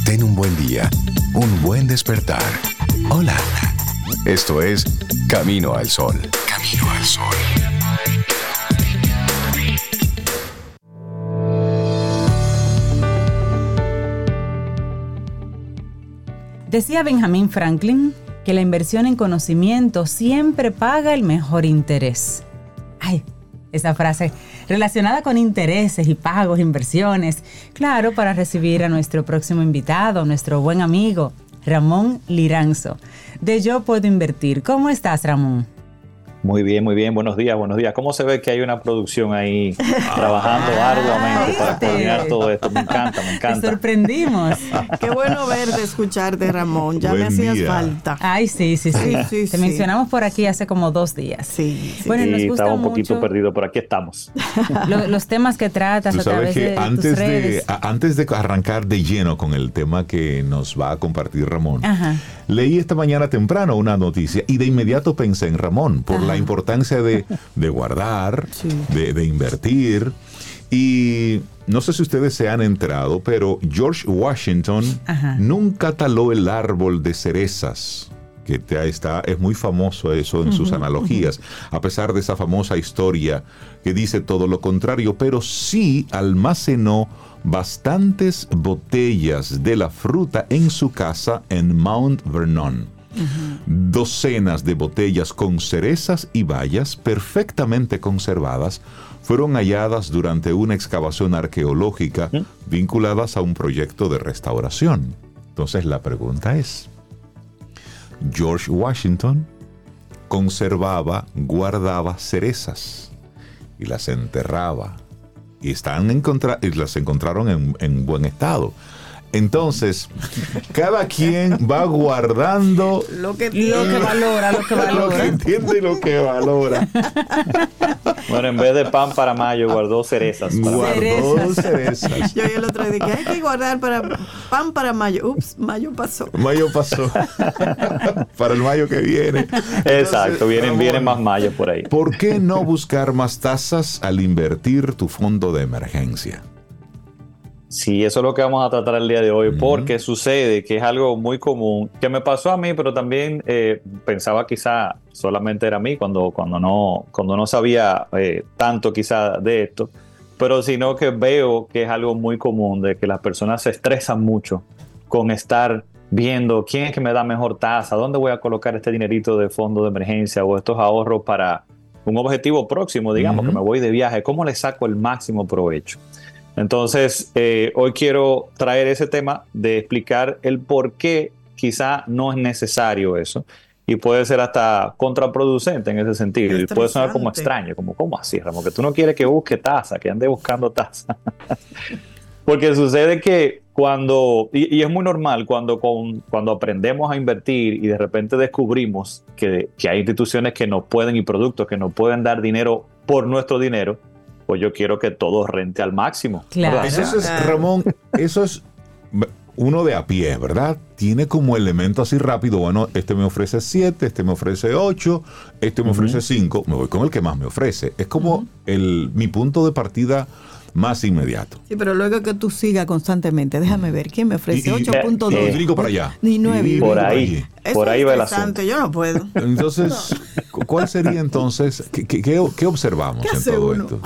Ten un buen día, un buen despertar. Hola. Esto es Camino al Sol. Camino al Sol. Decía Benjamin Franklin que la inversión en conocimiento siempre paga el mejor interés. Ay, esa frase relacionada con intereses y pagos, inversiones. Claro, para recibir a nuestro próximo invitado, nuestro buen amigo, Ramón Liranzo, de Yo Puedo Invertir. ¿Cómo estás, Ramón? Muy bien, muy bien. Buenos días, buenos días. ¿Cómo se ve que hay una producción ahí trabajando arduamente para coordinar todo esto? Me encanta, me encanta. Te sorprendimos. Qué bueno verte, escucharte, Ramón. Ya me hacías falta. Ay, sí. Te mencionamos por aquí hace como 2 días. Sí. Bueno, nos gusta estaba un poquito mucho perdido, pero aquí estamos. Los temas que tratas a través de tus redes. Antes de arrancar de lleno con el tema que nos va a compartir Ramón, leí esta mañana temprano una noticia y de inmediato pensé en Ramón por la importancia de guardar, de invertir. Y no sé si ustedes se han enterado, pero George Washington nunca taló el árbol de cerezas, que es muy famoso eso en sus analogías, a pesar de esa famosa historia que dice todo lo contrario, pero sí almacenó bastantes botellas de la fruta en su casa en Mount Vernon. Docenas de botellas con cerezas y bayas perfectamente conservadas fueron halladas durante una excavación arqueológica vinculadas a un proyecto de restauración. Entonces la pregunta es, George Washington guardaba cerezas y las enterraba y las encontraron en buen estado. Entonces, cada quien va guardando lo que valora. Lo que entiende y lo que valora. Bueno, en vez de pan para mayo, guardó cerezas. Guardó cerezas. Yo el otro día dije, hay que guardar pan para mayo. Ups, mayo pasó. Para el mayo que viene. Exacto, vienen más mayos por ahí. ¿Por qué no buscar más tasas al invertir tu fondo de emergencia? Sí, eso es lo que vamos a tratar el día de hoy, porque sucede que es algo muy común, que me pasó a mí, pero también pensaba quizá solamente era a mí cuando no sabía tanto quizá de esto, pero sino que veo que es algo muy común de que las personas se estresan mucho con estar viendo quién es que me da mejor tasa, dónde voy a colocar este dinerito de fondo de emergencia o estos ahorros para un objetivo próximo, digamos, que me voy de viaje, ¿cómo le saco el máximo provecho? Entonces, hoy quiero traer ese tema de explicar el por qué quizá no es necesario eso y puede ser hasta contraproducente en ese sentido y puede sonar como extraño, ¿cómo así, Ramón? Que tú no quieres que busque tasa, que ande buscando tasa. Porque sucede que y es muy normal cuando aprendemos a invertir y de repente descubrimos que hay instituciones que nos pueden y productos que nos pueden dar dinero por nuestro dinero, pues yo quiero que todo rente al máximo. Claro. Eso es, Ramón, eso es uno de a pie, ¿verdad? Tiene como elemento así rápido, bueno, este me ofrece 7, este me ofrece 8, este me ofrece 5, me voy con el que más me ofrece. Es como mi punto de partida más inmediato. Sí, pero luego que tú sigas constantemente, déjame ver, ¿quién me ofrece 8.2? Rodrigo para allá. Ni 9. Por ahí va el asunto. Yo no puedo. Entonces, ¿cuál sería entonces, qué observamos en todo esto?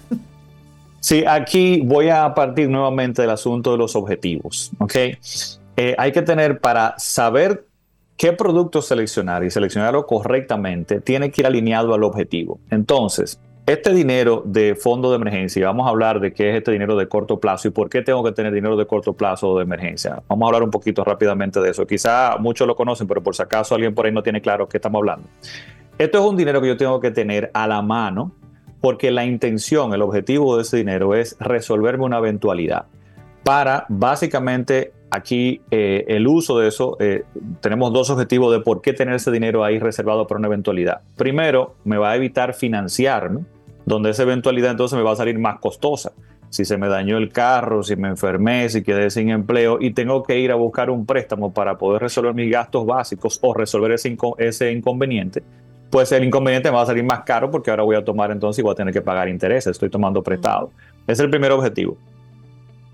Sí, aquí voy a partir nuevamente del asunto de los objetivos, ¿ok? Hay que tener, para saber qué producto seleccionar y seleccionarlo correctamente, tiene que ir alineado al objetivo. Entonces, este dinero de fondo de emergencia, vamos a hablar de qué es este dinero de corto plazo y por qué tengo que tener dinero de corto plazo o de emergencia. Vamos a hablar un poquito rápidamente de eso. Quizá muchos lo conocen, pero por si acaso alguien por ahí no tiene claro qué estamos hablando. Esto es un dinero que yo tengo que tener a la mano, porque la intención, el objetivo de ese dinero es resolverme una eventualidad. Para básicamente aquí el uso de eso, tenemos 2 objetivos de por qué tener ese dinero ahí reservado para una eventualidad. Primero, me va a evitar financiarme, donde esa eventualidad entonces me va a salir más costosa. Si se me dañó el carro, si me enfermé, si quedé sin empleo y tengo que ir a buscar un préstamo para poder resolver mis gastos básicos o resolver ese inconveniente, pues el inconveniente me va a salir más caro porque ahora voy a tomar entonces y voy a tener que pagar intereses, estoy tomando prestado. Ese es el primer objetivo.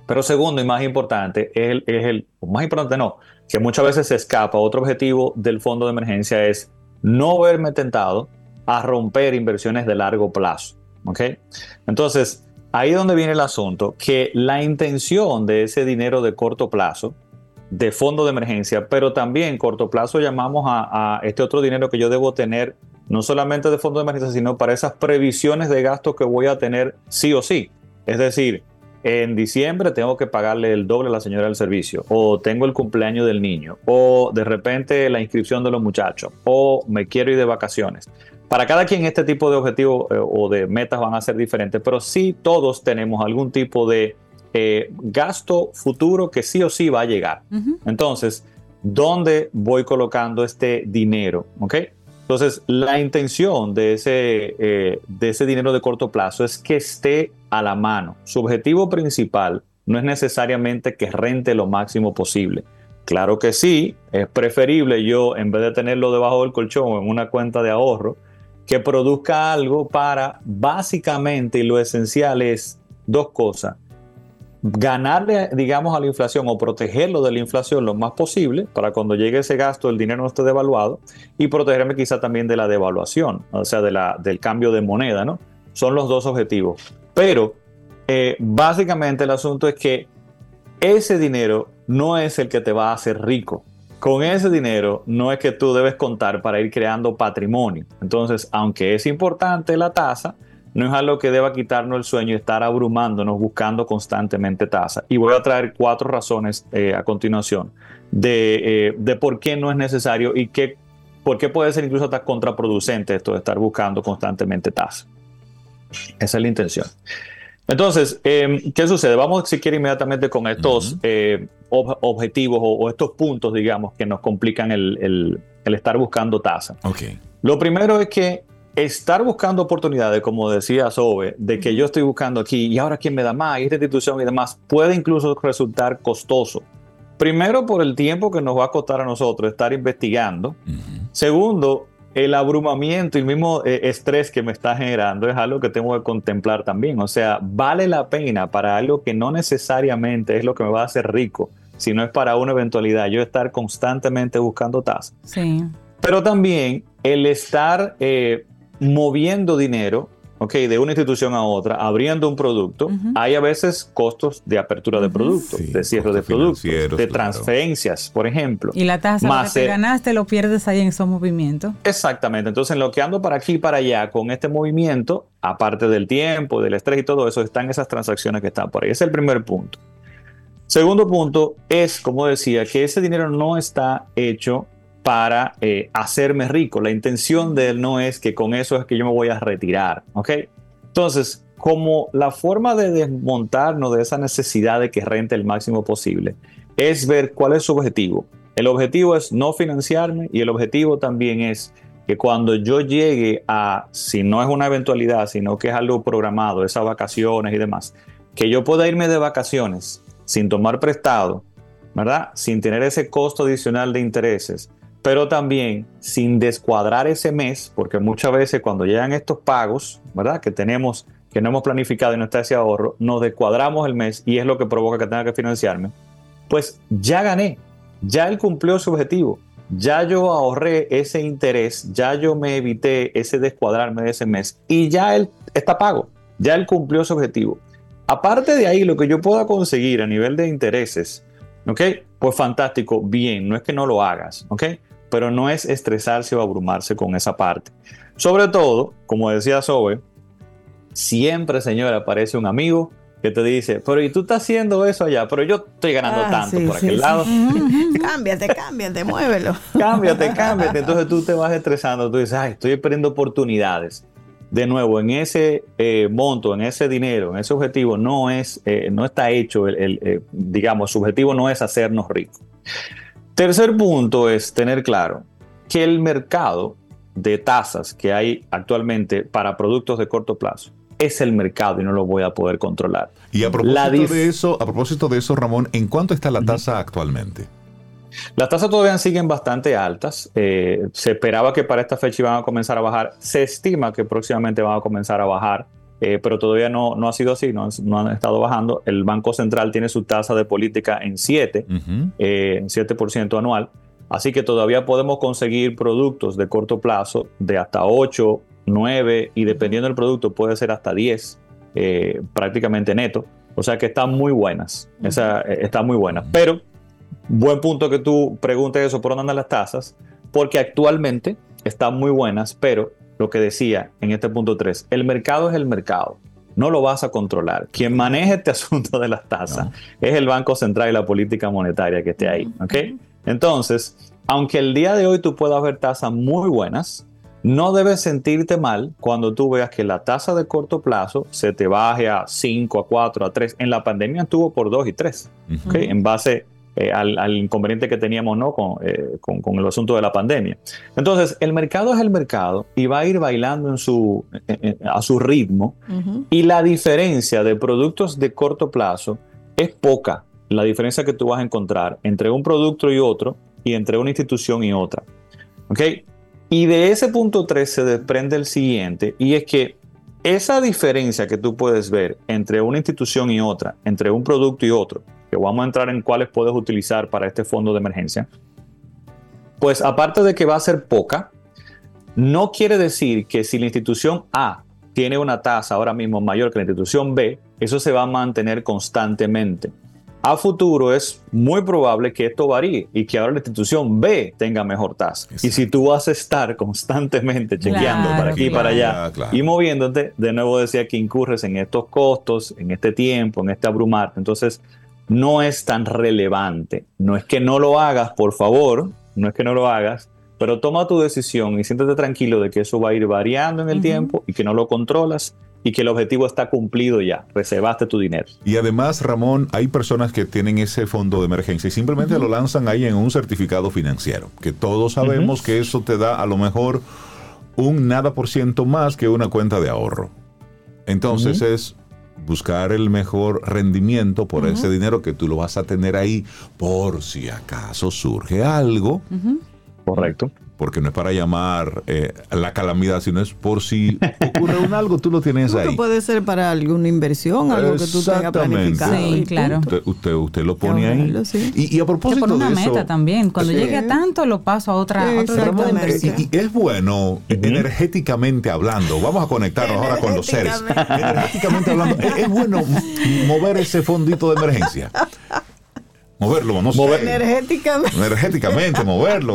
Pero segundo y más importante, más importante no, que muchas veces se escapa, otro objetivo del fondo de emergencia es no verme tentado a romper inversiones de largo plazo. ¿Ok? Entonces, ahí es donde viene el asunto, que la intención de ese dinero de corto plazo, de fondo de emergencia, pero también corto plazo llamamos a este otro dinero que yo debo tener, no solamente de fondo de emergencia, sino para esas previsiones de gasto que voy a tener sí o sí. Es decir, en diciembre tengo que pagarle el doble a la señora del servicio, o tengo el cumpleaños del niño, o de repente la inscripción de los muchachos, o me quiero ir de vacaciones. Para cada quien este tipo de objetivos o de metas van a ser diferentes, pero sí todos tenemos algún tipo de gasto futuro que sí o sí va a llegar. Uh-huh. Entonces, ¿dónde voy colocando este dinero? ¿Ok? Entonces, la intención de ese dinero de corto plazo es que esté a la mano. Su objetivo principal no es necesariamente que rente lo máximo posible. Claro que sí, es preferible yo, en vez de tenerlo debajo del colchón o en una cuenta de ahorro, que produzca algo para, básicamente, y lo esencial es dos cosas: ganarle, digamos, a la inflación o protegerlo de la inflación lo más posible para cuando llegue ese gasto el dinero no esté devaluado, y protegerme quizá también de la devaluación, o sea, del cambio de moneda, ¿no? Son los dos objetivos. Pero básicamente el asunto es que ese dinero no es el que te va a hacer rico. Con ese dinero no es que tú debes contar para ir creando patrimonio. Entonces, aunque es importante la tasa, no es algo que deba quitarnos el sueño y estar abrumándonos buscando constantemente tasa. Y voy a traer 4 razones a continuación de por qué no es necesario y por qué puede ser incluso hasta contraproducente esto de estar buscando constantemente tasa. Esa es la intención. Entonces, ¿qué sucede? Vamos, si quiere, inmediatamente con estos objetivos o estos puntos, digamos, que nos complican el estar buscando tasa. Okay. Lo primero es que estar buscando oportunidades, como decía Sobe, de que yo estoy buscando aquí y ahora quién me da más, y esta institución y demás, puede incluso resultar costoso. Primero, por el tiempo que nos va a costar a nosotros estar investigando. Uh-huh. Segundo, el abrumamiento y el mismo estrés que me está generando es algo que tengo que contemplar también. O sea, vale la pena para algo que no necesariamente es lo que me va a hacer rico, sino es para una eventualidad, yo estar constantemente buscando tasas. Sí. Pero también el estar moviendo dinero, okay, de una institución a otra, abriendo un producto, uh-huh. Hay a veces costos de apertura de productos, sí, de cierre de productos, de transferencias, por ejemplo. Y la tasa que te ganaste lo pierdes ahí en esos movimientos. Exactamente. Entonces, en lo que ando para aquí y para allá con este movimiento, aparte del tiempo, del estrés y todo eso, están esas transacciones que están por ahí. Ese es el primer punto. Segundo punto es, como decía, que ese dinero no está hecho para hacerme rico. La intención de él no es que con eso es que yo me voy a retirar, ¿ok? Entonces, como la forma de desmontarnos de esa necesidad de que rente el máximo posible es ver cuál es su objetivo. El objetivo es no financiarme y el objetivo también es que cuando yo llegue a, si no es una eventualidad, sino que es algo programado, esas vacaciones y demás, que yo pueda irme de vacaciones sin tomar prestado, ¿verdad? Sin tener ese costo adicional de intereses, pero también sin descuadrar ese mes, porque muchas veces cuando llegan estos pagos, ¿verdad?, que no hemos planificado y no está ese ahorro, nos descuadramos el mes y es lo que provoca que tenga que financiarme. Pues ya gané, ya él cumplió su objetivo, ya yo ahorré ese interés, ya yo me evité ese descuadrarme de ese mes y ya él está pago, ya él cumplió su objetivo. Aparte de ahí, lo que yo pueda conseguir a nivel de intereses, ¿ok? Pues fantástico, bien, no es que no lo hagas, ¿ok? Pero no es estresarse o abrumarse con esa parte. Sobre todo, como decía Sobe, siempre, señora, aparece un amigo que te dice, pero ¿y tú estás haciendo eso allá? Pero yo estoy ganando tanto por aquel lado. Cámbiate, muévelo. Cámbiate. Entonces tú te vas estresando, tú dices, ay, estoy perdiendo oportunidades. De nuevo, en ese monto, en ese dinero, en ese objetivo, no está hecho, digamos, su objetivo no es hacernos ricos. Tercer punto es tener claro que el mercado de tasas que hay actualmente para productos de corto plazo es el mercado y no lo voy a poder controlar. Y a propósito de eso, Ramón, ¿en cuánto está la tasa actualmente? Las tasas todavía siguen bastante altas. Se esperaba que para esta fecha iban a comenzar a bajar. Se estima que próximamente van a comenzar a bajar pero todavía no ha sido así, no han estado bajando. El Banco Central tiene su tasa de política en 7% anual, así que todavía podemos conseguir productos de corto plazo de hasta 8, 9 y dependiendo del producto puede ser hasta 10 prácticamente neto. O sea que están muy buenas, están muy buenas. Pero buen punto que tú preguntes eso, por dónde andan las tasas, porque actualmente están muy buenas, pero lo que decía en este punto 3, el mercado es el mercado, no lo vas a controlar. Quien maneja este asunto de las tasas es el Banco Central y la política monetaria que esté ahí, ¿ok? Entonces, aunque el día de hoy tú puedas ver tasas muy buenas, no debes sentirte mal cuando tú veas que la tasa de corto plazo se te baje a 5, a 4, a 3. En la pandemia estuvo por 2 y 3, ¿okay? En base al inconveniente que teníamos, ¿no? con el asunto de la pandemia. Entonces, el mercado es el mercado y va a ir bailando a su ritmo. Y la diferencia de productos de corto plazo es poca. La diferencia que tú vas a encontrar entre un producto y otro y entre una institución y otra. ¿Ok? Y de ese punto 3 se desprende el siguiente, y es que esa diferencia que tú puedes ver entre una institución y otra, entre un producto y otro, que vamos a entrar en cuáles puedes utilizar para este fondo de emergencia, pues aparte de que va a ser poca, no quiere decir que si la institución A tiene una tasa ahora mismo mayor que la institución B, eso se va a mantener constantemente. A futuro es muy probable que esto varíe y que ahora la institución B tenga mejor tasa. Exacto. Y si tú vas a estar constantemente chequeando para aquí y para allá y moviéndote, de nuevo decía que incurres en estos costos, en este tiempo, en este abrumarte. Entonces, no es tan relevante. No es que no lo hagas, por favor, no es que no lo hagas, pero toma tu decisión y siéntate tranquilo de que eso va a ir variando en el tiempo y que no lo controlas. Y que el objetivo está cumplido ya, reservaste tu dinero. Y además, Ramón, hay personas que tienen ese fondo de emergencia y simplemente lo lanzan ahí en un certificado financiero, que todos sabemos que eso te da a lo mejor un nada por ciento más que una cuenta de ahorro. Entonces es buscar el mejor rendimiento por ese dinero que tú lo vas a tener ahí por si acaso surge algo. Correcto. Porque no es para llamar la calamidad, sino es por si ocurre algo, tú lo tienes ahí. Puede ser para alguna inversión, algo que tú tengas planificado. Sí, claro. Usted lo pone ahí. Sí. Y a propósito de eso... una meta también. Cuando llegue a tanto, lo paso a otro tipo de inversión. Y es bueno, energéticamente hablando, vamos a conectarnos ahora con los seres. Energéticamente hablando, es bueno mover ese fondito de emergencia. Moverlo, no sé. Energéticamente, moverlo,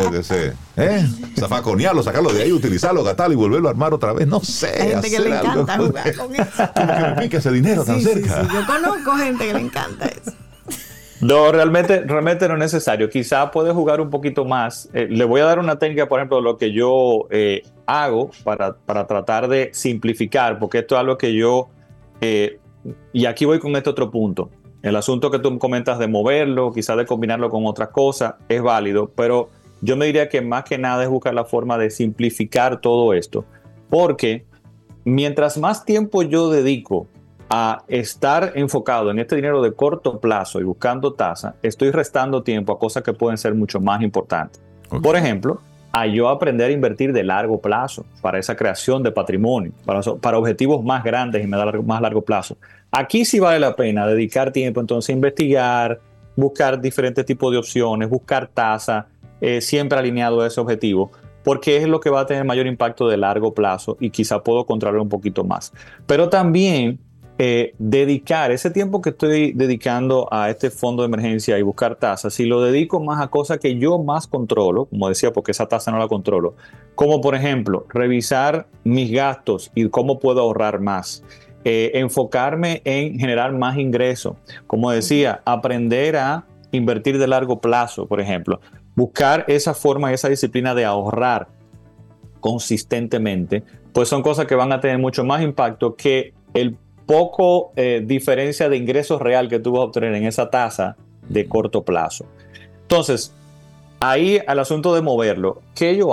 zafaconearlo, sacarlo de ahí, utilizarlo, gastarlo y volverlo a armar otra vez. No sé. Hay gente que le encanta jugar con eso. Como que me pica ese dinero tan cerca. Sí. Yo conozco gente que le encanta eso. No, realmente no es necesario. Quizá puedes jugar un poquito más. Le voy a dar una técnica, por ejemplo, lo que yo hago para tratar de simplificar, porque esto es algo que yo... y aquí voy con este otro punto. El asunto que tú comentas de moverlo, quizás de combinarlo con otras cosas, es válido, pero yo me diría que más que nada es buscar la forma de simplificar todo esto, porque mientras más tiempo yo dedico a estar enfocado en este dinero de corto plazo y buscando tasa, estoy restando tiempo a cosas que pueden ser mucho más importantes. Okay. Por ejemplo, a yo aprender a invertir de largo plazo para esa creación de patrimonio, para objetivos más grandes y más largo plazo. Aquí sí vale la pena dedicar tiempo entonces a investigar, buscar diferentes tipos de opciones, buscar tasa, siempre alineado a ese objetivo, porque es lo que va a tener mayor impacto de largo plazo y quizá puedo controlar un poquito más. Pero también dedicar ese tiempo que estoy dedicando a este fondo de emergencia y buscar tasas, si lo dedico más a cosas que yo más controlo, como decía, porque esa tasa no la controlo, como por ejemplo revisar mis gastos y cómo puedo ahorrar más, enfocarme en generar más ingresos, como decía, aprender a invertir de largo plazo, por ejemplo, buscar esa forma y esa disciplina de ahorrar consistentemente, pues son cosas que van a tener mucho más impacto que el poco diferencia de ingresos real que tú vas a obtener en esa tasa de corto plazo. Entonces, ahí al asunto de moverlo, ¿qué yo hago?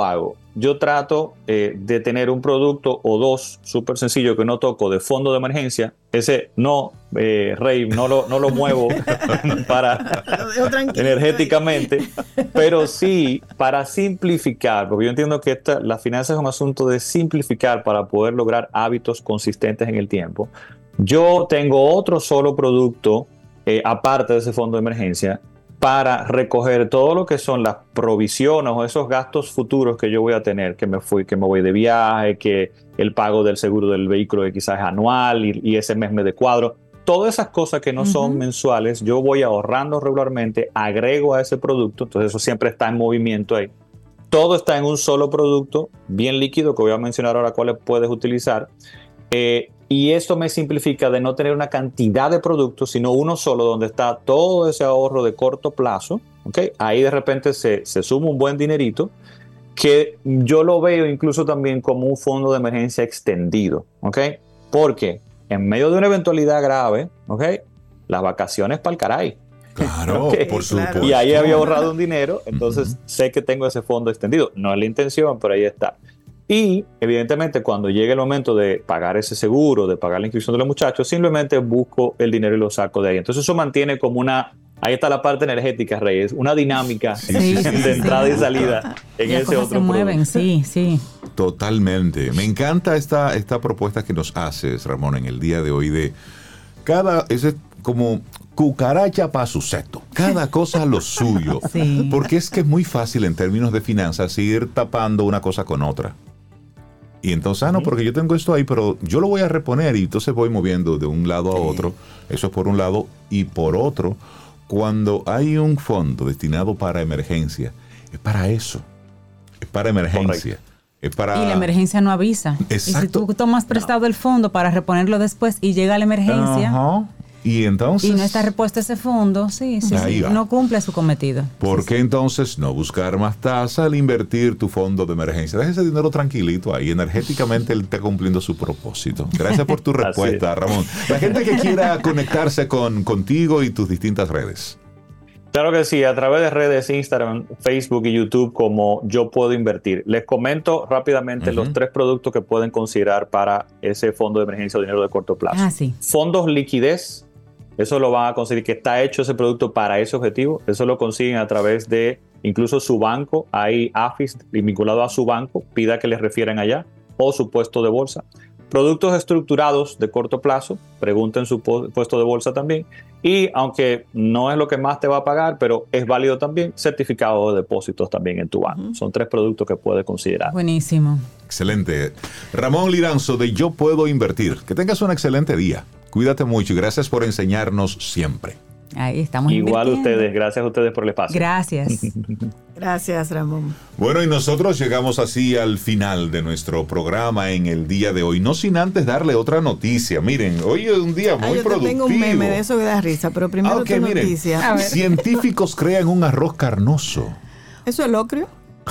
yo trato de tener un producto o dos súper sencillo que no toco de fondo de emergencia. Ese no, Rey, no lo muevo para energéticamente, pero sí para simplificar, porque yo entiendo que las finanzas es un asunto de simplificar para poder lograr hábitos consistentes en el tiempo. Yo tengo otro solo producto, aparte de ese fondo de emergencia, para recoger todo lo que son las provisiones o esos gastos futuros que yo voy a tener, que me voy de viaje, que el pago del seguro del vehículo que quizás es anual y ese mes me descuadro. Todas esas cosas que no son mensuales, yo voy ahorrando regularmente, agrego a ese producto, entonces eso siempre está en movimiento ahí. Todo está en un solo producto, bien líquido, que voy a mencionar ahora cuáles puedes utilizar. Y esto me simplifica de no tener una cantidad de productos, sino uno solo donde está todo ese ahorro de corto plazo. ¿Okay? Ahí de repente se suma un buen dinerito que yo lo veo incluso también como un fondo de emergencia extendido. ¿Okay? Porque en medio de una eventualidad grave, ¿okay? Las vacaciones para el caray. Claro, ¿Okay? por supuesto. Y ahí había ahorrado un dinero, entonces sé que tengo ese fondo extendido. No es la intención, pero ahí está. Y evidentemente cuando llegue el momento de pagar ese seguro, de pagar la inscripción de los muchachos, simplemente busco el dinero y lo saco de ahí. Entonces eso mantiene como ahí está la parte energética, Reyes, una dinámica de entrada y salida en ese otro se mueven, producto. sí. Totalmente. Me encanta esta propuesta que nos haces, Ramón, en el día de hoy ese como cucaracha para su seto. Cada cosa lo suyo. Sí. Porque es que es muy fácil en términos de finanzas ir tapando una cosa con otra. Y entonces, no, porque yo tengo esto ahí, pero yo lo voy a reponer y entonces voy moviendo de un lado a otro. Eso es por un lado. Y por otro, cuando hay un fondo destinado para emergencia, es para eso. Es para emergencia. Es para... Y la emergencia no avisa. Exacto. Y si tú tomas prestado el fondo para reponerlo después y llega la emergencia... Ajá. Y entonces... Y no está repuesto ese fondo, sí, no cumple su cometido. ¿Por qué entonces no buscar más tasa al invertir tu fondo de emergencia? Deja ese dinero tranquilito ahí, energéticamente él está cumpliendo su propósito. Gracias por tu respuesta, Ramón. La gente que quiera conectarse contigo y tus distintas redes. Claro que sí, a través de redes Instagram, Facebook y YouTube como Yo Puedo Invertir. Les comento rápidamente los 3 productos que pueden considerar para ese fondo de emergencia o dinero de corto plazo. Sí. Fondos liquidez. Eso lo van a conseguir, que está hecho ese producto para ese objetivo. Eso lo consiguen a través de incluso su banco. Hay AFIS vinculado a su banco, pida que les refieran allá, o su puesto de bolsa. Productos estructurados de corto plazo, pregunten su puesto de bolsa también. Y aunque no es lo que más te va a pagar, pero es válido también, certificado de depósitos también en tu banco. Son 3 productos que puedes considerar. Buenísimo. Excelente. Ramón Liranzo de Yo Puedo Invertir. Que tengas un excelente día. Cuídate mucho y gracias por enseñarnos siempre. Ahí estamos Igual invirtiendo. ustedes, gracias a ustedes por el espacio. Gracias. Gracias, Ramón. Bueno, y nosotros llegamos así al final de nuestro programa en el día de hoy. No sin antes darle otra noticia. Miren, hoy es un día muy productivo. Yo tengo un meme de eso que da risa, pero primero tu noticia. Científicos crean un arroz carnoso. ¿Eso es locrio?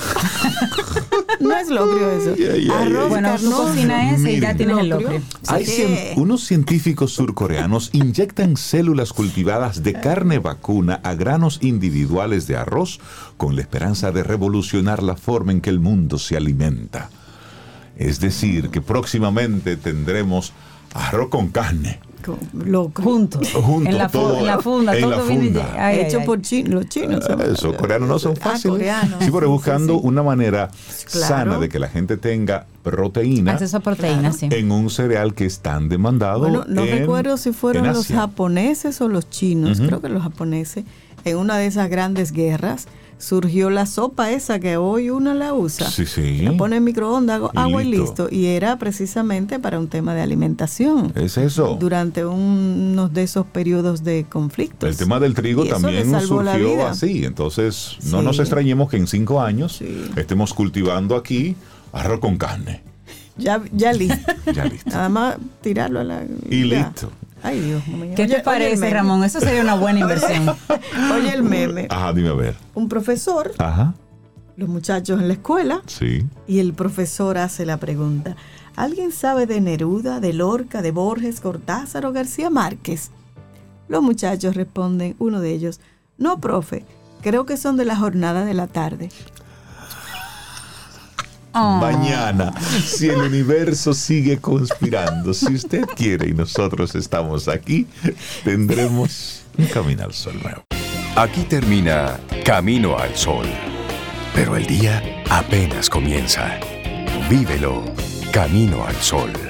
No es locrio eso. Arroz bueno, carnoso. tú cocinas ese y ya tienes el locrio. Unos científicos surcoreanos inyectan células cultivadas de carne vacuna a granos individuales de arroz con la esperanza de revolucionar la forma en que el mundo se alimenta. Es decir, que próximamente tendremos arroz con carne. Juntos. En la funda. Hecho por los chinos. Eso, coreanos no son fáciles. Sí, pero buscando una manera sana de que la gente tenga proteína. Acceso a proteína, sí. En un cereal que es tan demandado. Bueno, no recuerdo si fueron los japoneses o los chinos. Creo que los japoneses, en una de esas grandes guerras, surgió la sopa esa que hoy uno la usa. Sí. La pone en microondas, agua y listo. Y era precisamente para un tema de alimentación. Es eso. Durante unos de esos periodos de conflictos. El tema del trigo también surgió así. Entonces, no nos extrañemos que en 5 años estemos cultivando aquí arroz con carne. Ya listo. Ya listo. Nada más tirarlo a la... Y listo. Ay, Dios mío. ¿Qué te parece, Ramón? Eso sería una buena inversión. Oye, el meme. Ajá, dime a ver. Un profesor, los muchachos en la escuela, y el profesor hace la pregunta: ¿alguien sabe de Neruda, de Lorca, de Borges, Cortázar o García Márquez? Los muchachos responden, uno de ellos: no, profe, creo que son de la jornada de la tarde. Mañana, si el universo sigue conspirando, si usted quiere y nosotros estamos aquí, tendremos un Camino al Sol nuevo. Aquí termina Camino al Sol. Pero el día apenas comienza. Vívelo Camino al Sol.